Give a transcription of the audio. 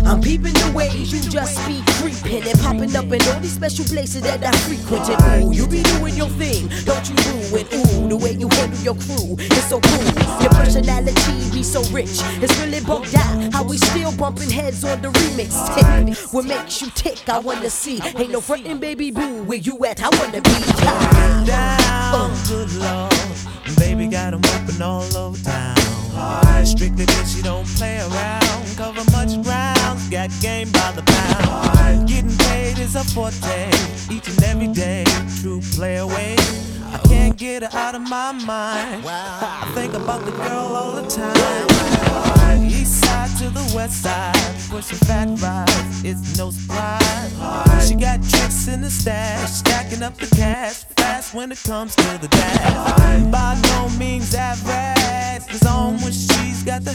I'm peeping the ways you just be creeping and popping up in all these special places that I frequent. And ooh, you be doing your thing, don't you ruin. Ooh, the way you handle your crew is so cool. Your personality be so rich. It's really bugged out how we still bumping heads on the remix tip. What makes you tick? I wanna see. Ain't no frontin', baby boo. Where you at? I wanna be. Down, good Lord. Baby got 'em open all over town. Strictly bitch, she don't play around. Cover much ground, got game by the pound. Getting paid is a forte, each and every day. True play away. I can't get her out of my mind. I think about the girl all the time. East side to the west side, pushing fat rides, it's no surprise. She got tricks in the stash, stacking up the cash fast when it comes to the dash. By no means average, it's on when she's got the